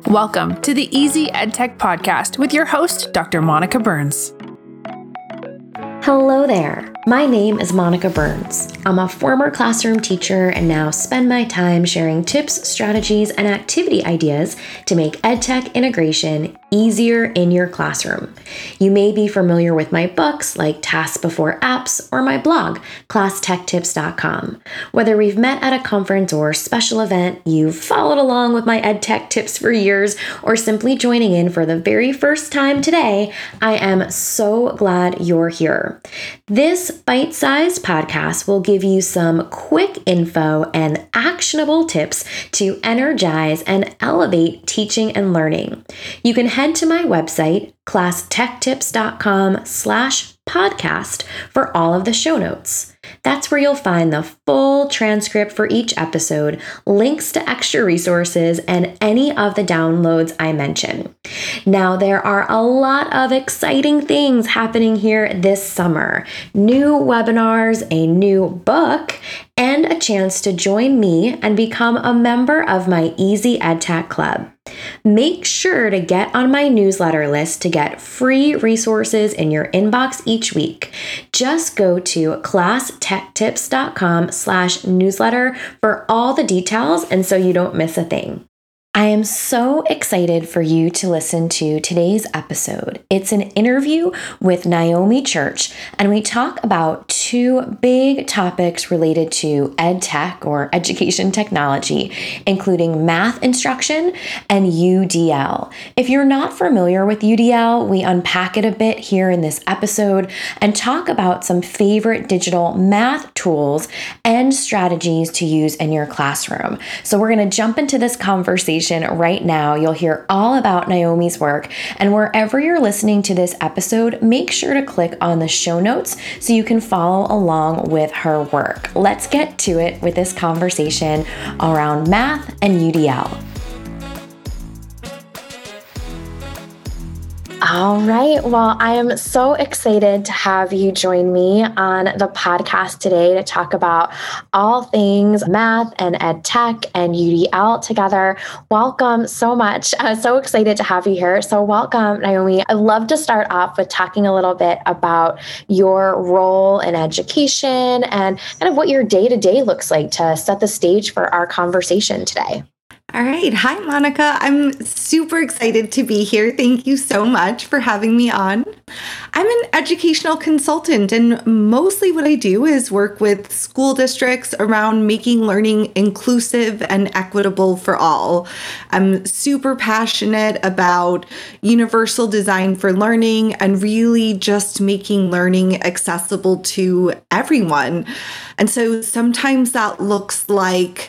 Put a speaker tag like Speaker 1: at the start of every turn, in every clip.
Speaker 1: Welcome to the Easy EdTech Podcast with your host, Dr. Monica Burns.
Speaker 2: Hello there. My name is Monica Burns. I'm a former classroom teacher and now spend my time sharing tips, strategies, and activity ideas to make EdTech integration easier in your classroom. You may be familiar with my books like Tasks Before Apps or my blog, ClassTechTips.com. Whether we've met at a conference or special event, you've followed along with my EdTech tips for years, or simply joining in for the very first time today, I am so glad you're here. This bite-sized podcast will give you some quick info and actionable tips to energize and elevate teaching and learning. You can head to my website, classtechtips.com/podcast for all of the show notes. That's where you'll find the full transcript for each episode, links to extra resources, and any of the downloads I mention. Now, there are a lot of exciting things happening here this summer. New webinars, a new book, and a chance to join me and become a member of my Easy EdTech Club. Make sure to get on my newsletter list to get free resources in your inbox each week. Just go to classtechtips.com/newsletter for all the details and so you don't miss a thing. I am so excited for you to listen to today's episode. It's an interview with Naomi Church, and we talk about two big topics related to EdTech or education technology, including math instruction and UDL. If you're not familiar with UDL, we unpack it a bit here in this episode and talk about some favorite digital math tools and strategies to use in your classroom. So we're going to jump into this conversation right now. You'll hear all about Naomi's work, and wherever you're listening to this episode, make sure to click on the show notes so you can follow along with her work. Let's get to it with this conversation around math and UDL. All right. Well, I am so excited to have you join me on the podcast today to talk about all things math and ed tech and UDL together. Welcome so much. I'm so excited to have you here. So welcome, Naomi. I'd love to start off with talking a little bit about your role in education and kind of what your day-to-day looks like to set the stage for our conversation today.
Speaker 3: All right. Hi, Monica. I'm super excited to be here. Thank you so much for having me on. I'm an educational consultant, and mostly what I do is work with school districts around making learning inclusive and equitable for all. I'm super passionate about universal design for learning and really just making learning accessible to everyone. And so sometimes that looks like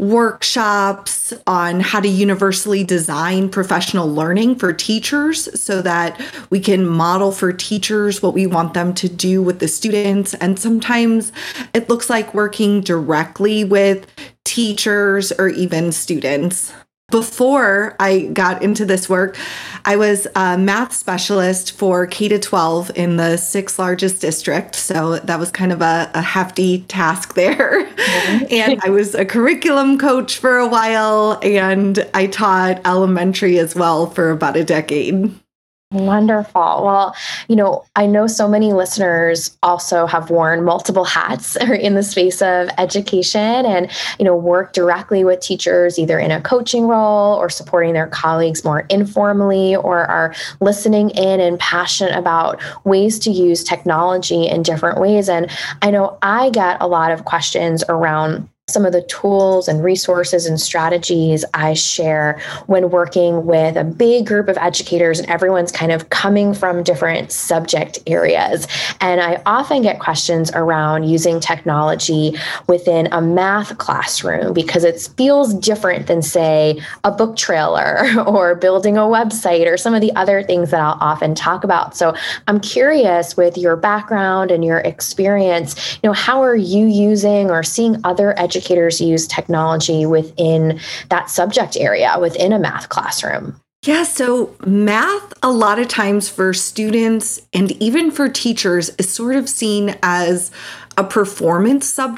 Speaker 3: workshops on how to universally design professional learning for teachers so that we can model for teachers what we want them to do with the students. And sometimes it looks like working directly with teachers or even students. Before I got into this work, I was a math specialist for K-12 in the 6th largest district. So that was kind of a hefty task there. Mm-hmm. And I was a curriculum coach for a while, and I taught elementary as well for about a decade.
Speaker 2: Wonderful. Well, I know so many listeners also have worn multiple hats in the space of education and, work directly with teachers, either in a coaching role or supporting their colleagues more informally, or are listening in and passionate about ways to use technology in different ways. And I know I get a lot of questions around some of the tools and resources and strategies I share when working with a big group of educators, and everyone's kind of coming from different subject areas. And I often get questions around using technology within a math classroom because it feels different than, say, a book trailer or building a website or some of the other things that I'll often talk about. So I'm curious, with your background and your experience, how are you using or seeing other educators use technology within that subject area within a math classroom?
Speaker 3: Yeah, so math, a lot of times for students and even for teachers, is sort of seen as a performance subject.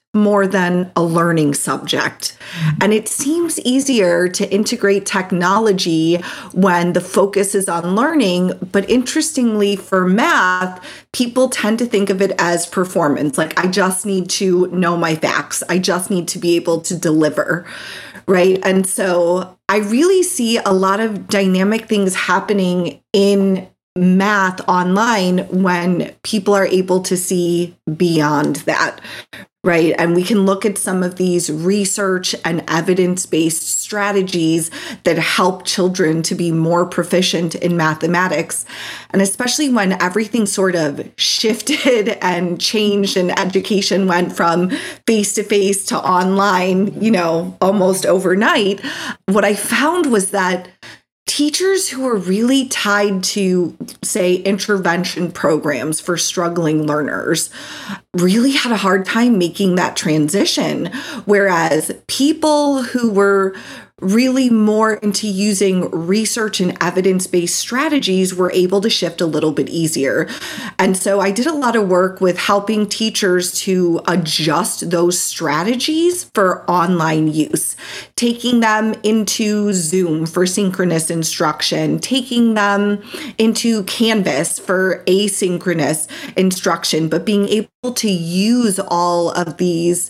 Speaker 3: more than a learning subject. And it seems easier to integrate technology when the focus is on learning. But interestingly, for math, people tend to think of it as performance. Like, I just need to know my facts. I just need to be able to deliver, right? And so I really see a lot of dynamic things happening in math online when people are able to see beyond that, right? And we can look at some of these research and evidence-based strategies that help children to be more proficient in mathematics. And especially when everything sort of shifted and changed and education went from face-to-face to online, almost overnight, what I found was that teachers who were really tied to, say, intervention programs for struggling learners really had a hard time making that transition, whereas people who were really more into using research and evidence-based strategies were able to shift a little bit easier. And so I did a lot of work with helping teachers to adjust those strategies for online use, taking them into Zoom for synchronous instruction, taking them into Canvas for asynchronous instruction, but being able to use all of these,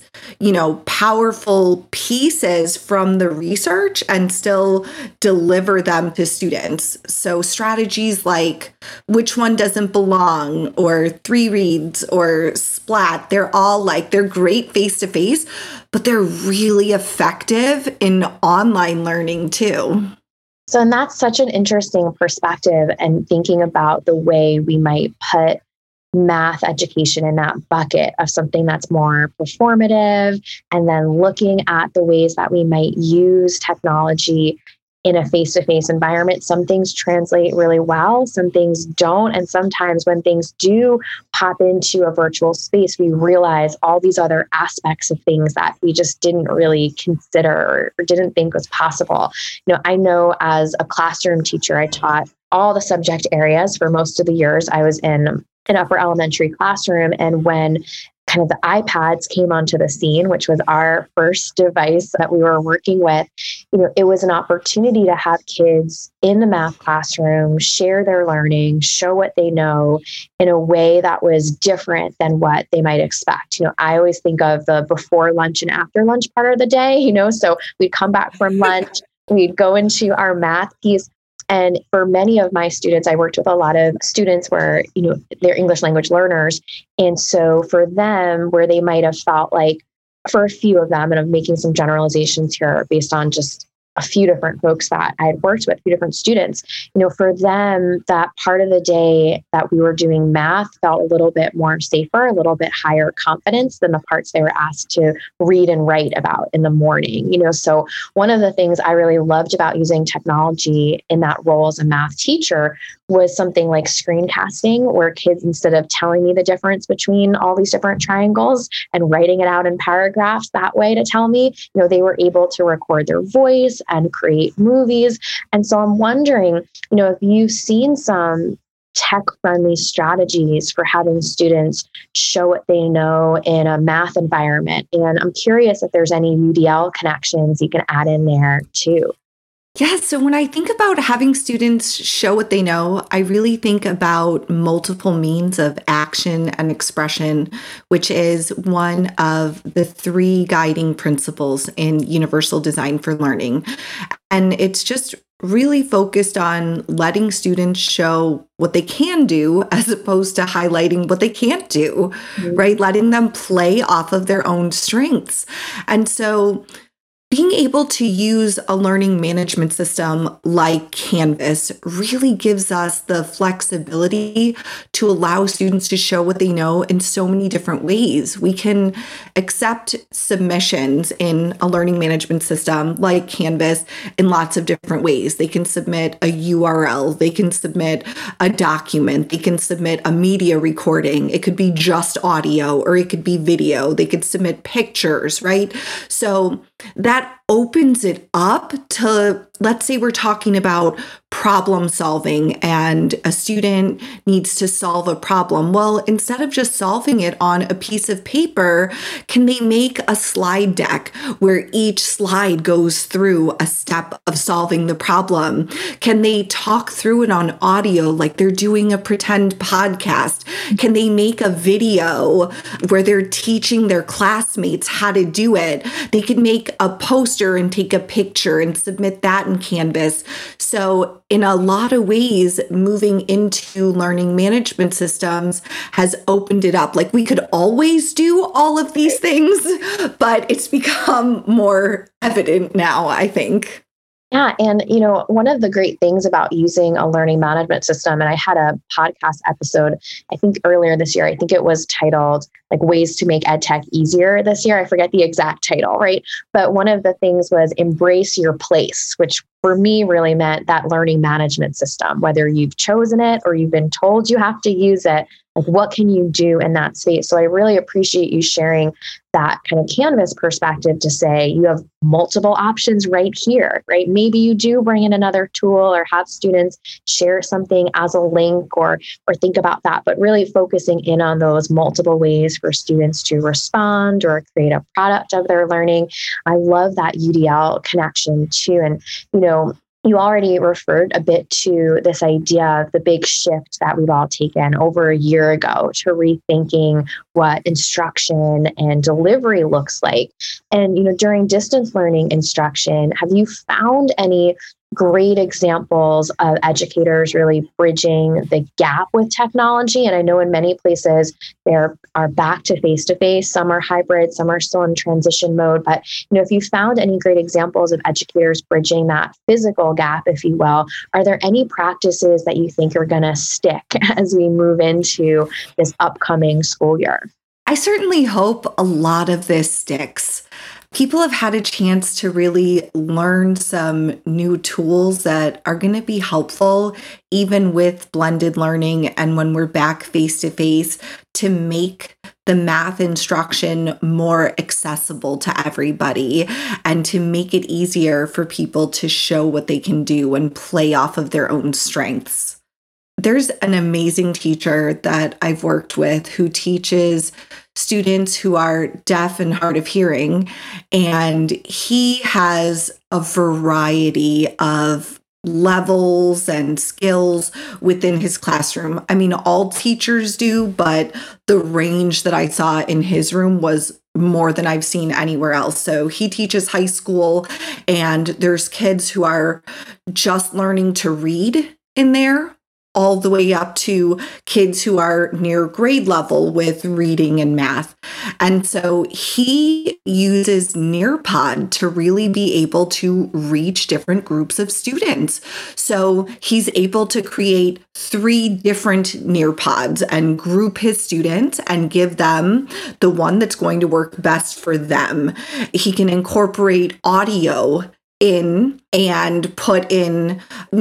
Speaker 3: powerful pieces from the research and still deliver them to students. So strategies like which one doesn't belong, or 3 reads, or splat, they're great face-to-face, but they're really effective in online learning too.
Speaker 2: So, and that's such an interesting perspective, and thinking about the way we might put math education in that bucket of something that's more performative, and then looking at the ways that we might use technology in a face-to-face environment. Some things translate really well, some things don't. And sometimes when things do pop into a virtual space, we realize all these other aspects of things that we just didn't really consider or didn't think was possible. I know as a classroom teacher, I taught all the subject areas for most of the years I was in an upper elementary classroom. And when kind of the iPads came onto the scene, which was our first device that we were working with, it was an opportunity to have kids in the math classroom share their learning, show what they know in a way that was different than what they might expect. I always think of the before lunch and after lunch part of the day, so we'd come back from lunch, we'd go into our math piece. And for many of my students, I worked with a lot of students where, they're English language learners. And so for them, where they might have felt like, for a few of them, and I'm making some generalizations here based on just a few different folks that I had worked with, a few different students, for them, that part of the day that we were doing math felt a little bit more safer, a little bit higher confidence than the parts they were asked to read and write about in the morning. So one of the things I really loved about using technology in that role as a math teacher was something like screencasting, where kids, instead of telling me the difference between all these different triangles and writing it out in paragraphs that way to tell me, they were able to record their voice and create movies. And so I'm wondering, if you've seen some tech-friendly strategies for having students show what they know in a math environment. And I'm curious if there's any UDL connections you can add in there too.
Speaker 3: Yeah, so when I think about having students show what they know, I really think about multiple means of action and expression, which is one of the 3 guiding principles in Universal Design for Learning. And it's just really focused on letting students show what they can do as opposed to highlighting what they can't do, right? Letting them play off of their own strengths. And so being able to use a learning management system like Canvas really gives us the flexibility to allow students to show what they know in so many different ways. We can accept submissions in a learning management system like Canvas in lots of different ways. They can submit a URL, they can submit a document, they can submit a media recording. It could be just audio or it could be video. They could submit pictures, right? So that opens it up to, let's say we're talking about problem solving and a student needs to solve a problem. Well, instead of just solving it on a piece of paper, can they make a slide deck where each slide goes through a step of solving the problem? Can they talk through it on audio like they're doing a pretend podcast? Can they make a video where they're teaching their classmates how to do it? They could make a poster and take a picture and submit that in Canvas. So in a lot of ways, moving into learning management systems has opened it up. Like we could always do all of these things, but it's become more evident now, I think.
Speaker 2: Yeah. And, one of the great things about using a learning management system, and I had a podcast episode, I think earlier this year, I think it was titled like Ways to Make EdTech Easier this year. I forget the exact title, right? But one of the things was embrace your place, which for me really meant that learning management system, whether you've chosen it or you've been told you have to use it, like what can you do in that space? So I really appreciate you sharing that kind of Canvas perspective to say you have multiple options right here, right? Maybe you do bring in another tool or have students share something as a link or think about that, but really focusing in on those multiple ways for students to respond or create a product of their learning. I love that UDL connection too. And, you already referred a bit to this idea of the big shift that we've all taken over a year ago to rethinking what instruction and delivery looks like. And, during distance learning instruction, have you found any great examples of educators really bridging the gap with technology? And I know in many places there are back to face-to-face, some are hybrid, some are still in transition mode. But if you found any great examples of educators bridging that physical gap, if you will, are there any practices that you think are going to stick as we move into this upcoming school year?
Speaker 3: I certainly hope a lot of this sticks. People have had a chance to really learn some new tools that are going to be helpful, even with blended learning and when we're back face to face, to make the math instruction more accessible to everybody and to make it easier for people to show what they can do and play off of their own strengths. There's an amazing teacher that I've worked with who teaches students who are deaf and hard of hearing, and he has a variety of levels and skills within his classroom. I mean, all teachers do, but the range that I saw in his room was more than I've seen anywhere else. So he teaches high school, and there's kids who are just learning to read in there, all the way up to kids who are near grade level with reading and math. And so he uses Nearpod to really be able to reach different groups of students. So he's able to create 3 different Nearpods and group his students and give them the one that's going to work best for them. He can incorporate audio in and put in,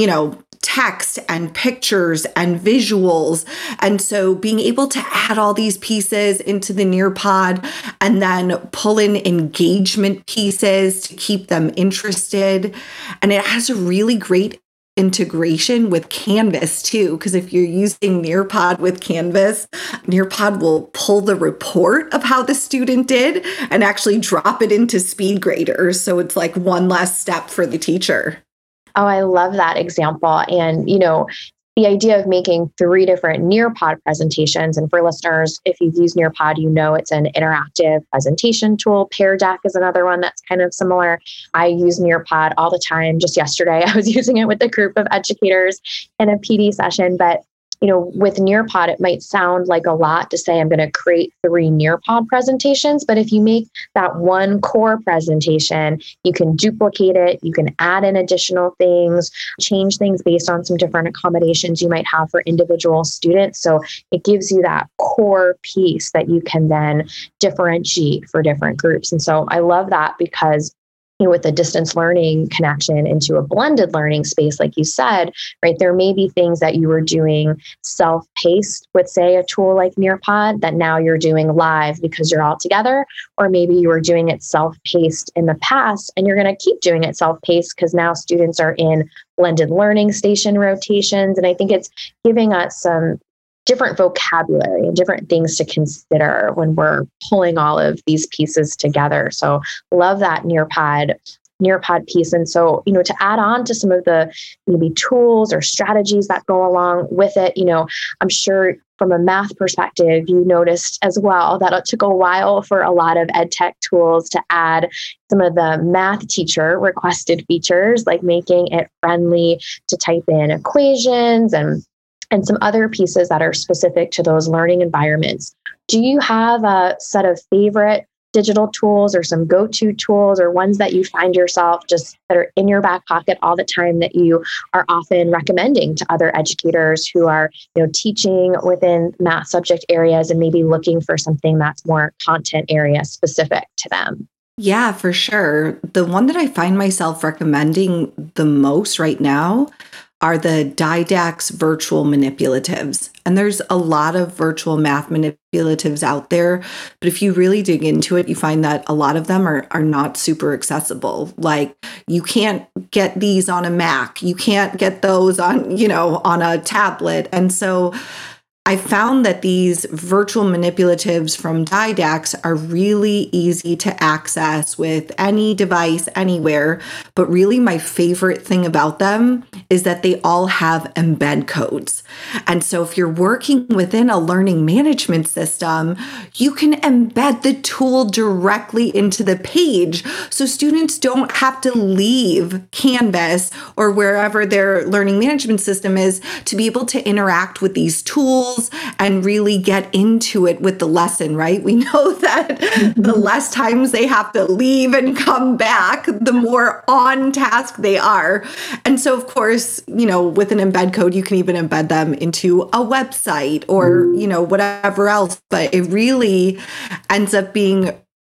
Speaker 3: text and pictures and visuals. And so being able to add all these pieces into the Nearpod and then pull in engagement pieces to keep them interested. And it has a really great integration with Canvas too, because if you're using Nearpod with Canvas, Nearpod will pull the report of how the student did and actually drop it into SpeedGrader. So it's like one less step for the teacher.
Speaker 2: Oh, I love that example. And, the idea of making 3 different Nearpod presentations. And for listeners, if you've used Nearpod, it's an interactive presentation tool. Pear Deck is another one that's kind of similar. I use Nearpod all the time. Just yesterday, I was using it with a group of educators in a PD session. But with Nearpod, it might sound like a lot to say I'm going to create 3 Nearpod presentations, but if you make that one core presentation, you can duplicate it, you can add in additional things, change things based on some different accommodations you might have for individual students. So it gives you that core piece that you can then differentiate for different groups. And so I love that because with a distance learning connection into a blended learning space, like you said, right, there may be things that you were doing self-paced with, say, a tool like Nearpod that now you're doing live because you're all together, or maybe you were doing it self-paced in the past and you're going to keep doing it self-paced because now students are in blended learning station rotations. And I think it's giving us some different vocabulary and different things to consider when we're pulling all of these pieces together. So love that Nearpod piece. And so, to add on to some of the maybe tools or strategies that go along with it, I'm sure from a math perspective, you noticed as well that it took a while for a lot of ed tech tools to add some of the math teacher requested features, like making it friendly to type in equations and some other pieces that are specific to those learning environments. Do you have a set of favorite digital tools or some go-to tools or ones that you find yourself just that are in your back pocket all the time that you are often recommending to other educators who are, teaching within math subject areas and maybe looking for something that's more content area specific to them?
Speaker 3: Yeah, for sure. The one that I find myself recommending the most right now are the Didax virtual manipulatives. And there's a lot of virtual math manipulatives out there, but if you really dig into it, you find that a lot of them are not super accessible. Like you can't get these on a Mac, you can't get those on, on a tablet. And so I found that these virtual manipulatives from Didax are really easy to access with any device, anywhere. But really, my favorite thing about them is that they all have embed codes. And so if you're working within a learning management system, you can embed the tool directly into the page. So students don't have to leave Canvas or wherever their learning management system is to be able to interact with these tools and really get into it with the lesson, right? We know that the less times they have to leave and come back, the more on task they are. And so, of course, with an embed code, you can even embed them into a website or, whatever else. But it really ends up being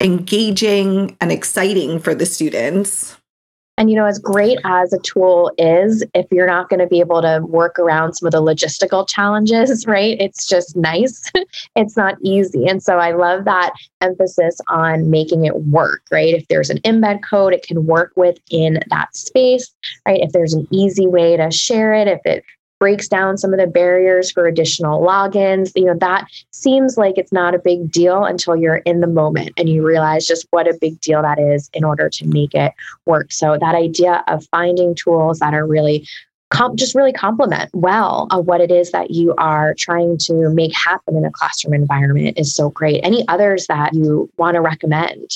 Speaker 3: engaging and exciting for the students.
Speaker 2: And, as great as a tool is, if you're not going to be able to work around some of the logistical challenges, right? It's just nice. It's not easy. And so I love that emphasis on making it work, right? If there's an embed code, it can work within that space, right? If there's an easy way to share it, if it breaks down some of the barriers for additional logins, that seems like it's not a big deal until you're in the moment and you realize just what a big deal that is in order to make it work. So that idea of finding tools that are really just really complement well of what it is that you are trying to make happen in a classroom environment is so great. Any others that you want to recommend?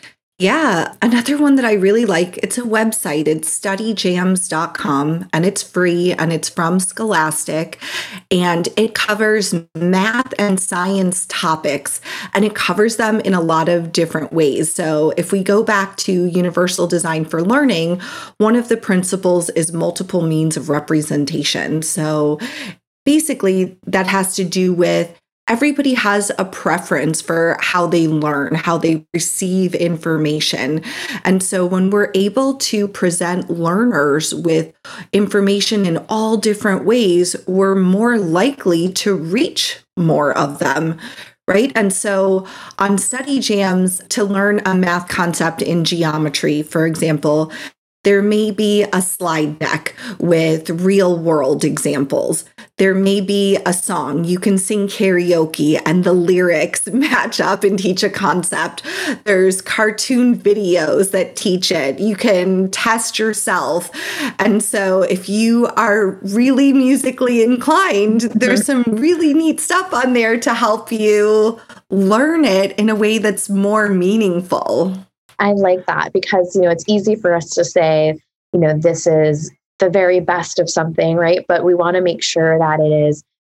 Speaker 3: Yeah, another one that I really like, it's a website. It's studyjams.com and it's free and it's from Scholastic and it covers math and science topics and it covers them in a lot of different ways. So if we go back to Universal Design for Learning, one of the principles is multiple means of representation. So basically that has to do with everybody has a preference for how they learn, how they receive information. And so when we're able to present learners with information in all different ways, we're more likely to reach more of them. Right. And so on Study Jams, to learn a math concept in geometry, for example, there may be a slide deck with real world examples. There may be a song. You can sing karaoke and the lyrics match up and teach a concept. There's cartoon videos that teach it. You can test yourself. And so if you are really musically inclined, there's some really neat stuff on there to help you learn it in a way that's more meaningful.
Speaker 2: I like that because, it's easy for us to say, this is the very best of something, right? But we want to make sure that it is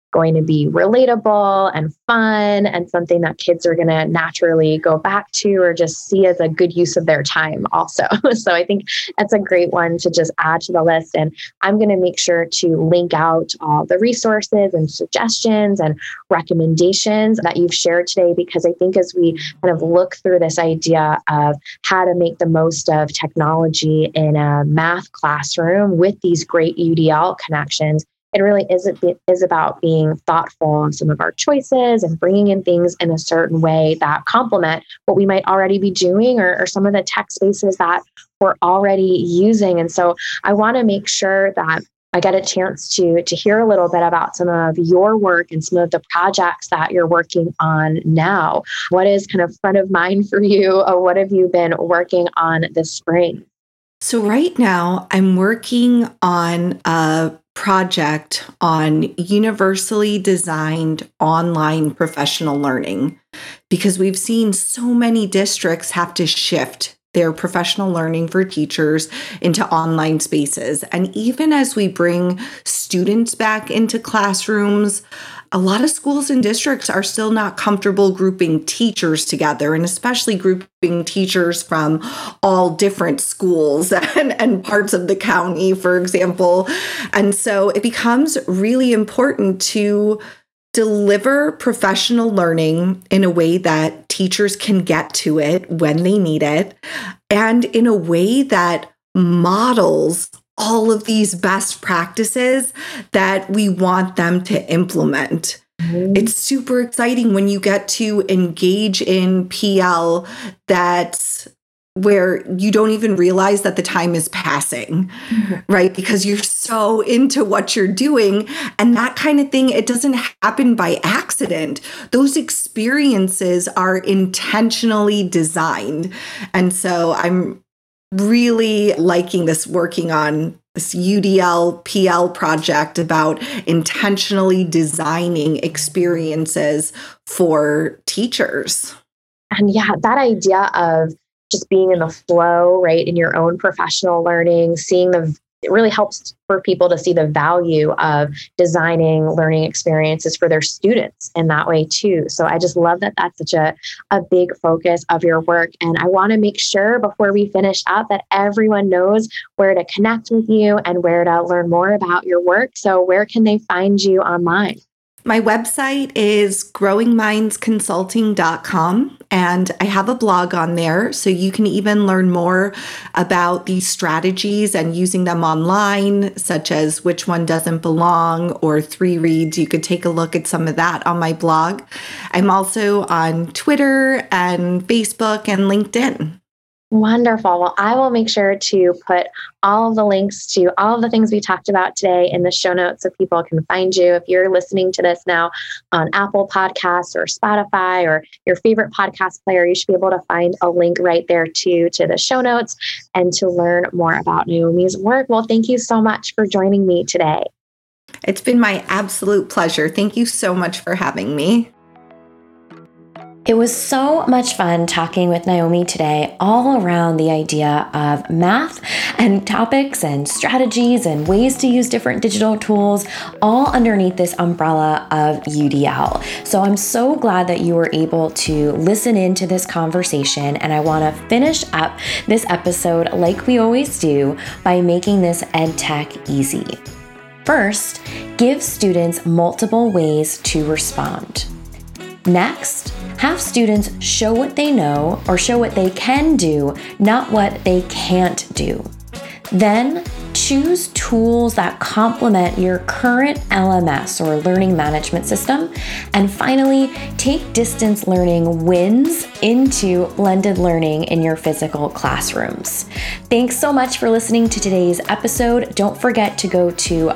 Speaker 2: going to be relatable and fun and something that kids are going to naturally go back to or just see as a good use of their time also. So I think that's a great one to just add to the list. And I'm going to make sure to link out all the resources and suggestions and recommendations that you've shared today, because I think as we kind of look through this idea of how to make the most of technology in a math classroom with these great UDL connections, it really is about being thoughtful on some of our choices and bringing in things in a certain way that complement what we might already be doing or some of the tech spaces that we're already using. And so I want to make sure that I get a chance to hear a little bit about some of your work and some of the projects that you're working on now. What is kind of front of mind for you? Or what have you been working on this spring?
Speaker 3: So right now I'm working on a project on universally designed online professional learning, because we've seen so many districts have to shift their professional learning for teachers into online spaces. And even as we bring students back into classrooms, a lot of schools and districts are still not comfortable grouping teachers together, and especially grouping teachers from all different schools and parts of the county, for example. And so it becomes really important to deliver professional learning in a way that teachers can get to it when they need it, and in a way that models all of these best practices that we want them to implement. It's super exciting when you get to engage in PL that's where you don't even realize that the time is passing, right? Because you're so into what you're doing. And that kind of thing, it doesn't happen by accident. Those experiences are intentionally designed. And so I'm really liking this, working on this UDL PL project about intentionally designing experiences for teachers.
Speaker 2: And yeah, that idea of just being in the flow, right, in your own professional learning, it really helps for people to see the value of designing learning experiences for their students in that way too. So I just love that that's such a big focus of your work. And I want to make sure before we finish up that everyone knows where to connect with you and where to learn more about your work. So where can they find you online?
Speaker 3: My website is growingmindsconsulting.com, and I have a blog on there, so you can even learn more about these strategies and using them online, such as Which One Doesn't Belong or 3 Reads. You could take a look at some of that on my blog. I'm also on Twitter and Facebook and LinkedIn.
Speaker 2: Wonderful. Well, I will make sure to put all of the links to all of the things we talked about today in the show notes so people can find you. If you're listening to this now on Apple Podcasts or Spotify or your favorite podcast player, you should be able to find a link right there to the show notes and to learn more about Naomi's work. Well, thank you so much for joining me today.
Speaker 3: It's been my absolute pleasure. Thank you so much for having me.
Speaker 4: It was so much fun talking with Naomi today, all around the idea of math and topics and strategies and ways to use different digital tools, all underneath this umbrella of UDL. So I'm so glad that you were able to listen into this conversation, and I want to finish up this episode like we always do by making this EdTech easy. First, give students multiple ways to respond. Next, have students show what they know or show what they can do, not what they can't do. Then, choose tools that complement your current LMS or learning management system. And finally, take distance learning wins into blended learning in your physical classrooms. Thanks so much for listening to today's episode. Don't forget to go to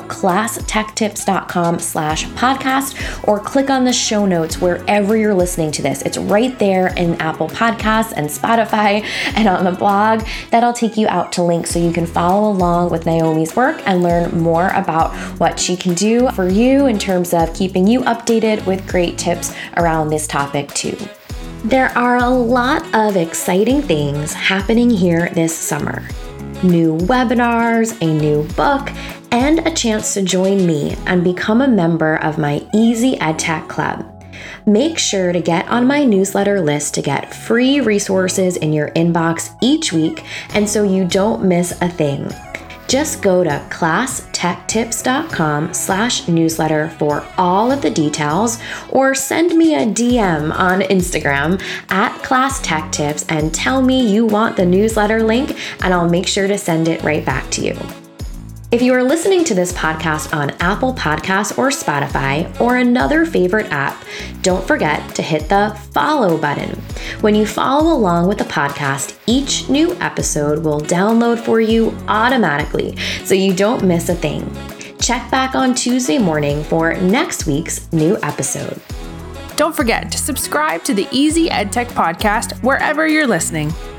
Speaker 4: classtechtips.com/podcast or click on the show notes wherever you're listening to this. It's right there in Apple Podcasts and Spotify and on the blog. That'll take you out to links so you can follow along with Naomi's work and learn more about what she can do for you in terms of keeping you updated with great tips around this topic too. There are a lot of exciting things happening here this summer. new webinars, a new book, and a chance to join me and become a member of my Easy EdTech Club. Make sure to get on my newsletter list to get free resources in your inbox each week, and so you don't miss a thing. Just go to classtechtips.com/newsletter for all of the details, or send me a DM on Instagram @ClassTechTips and tell me you want the newsletter link, and I'll make sure to send it right back to you. If you are listening to this podcast on Apple Podcasts or Spotify or another favorite app, don't forget to hit the follow button. When you follow along with the podcast, each new episode will download for you automatically so you don't miss a thing. Check back on Tuesday morning for next week's new episode.
Speaker 1: Don't forget to subscribe to the Easy EdTech podcast wherever you're listening.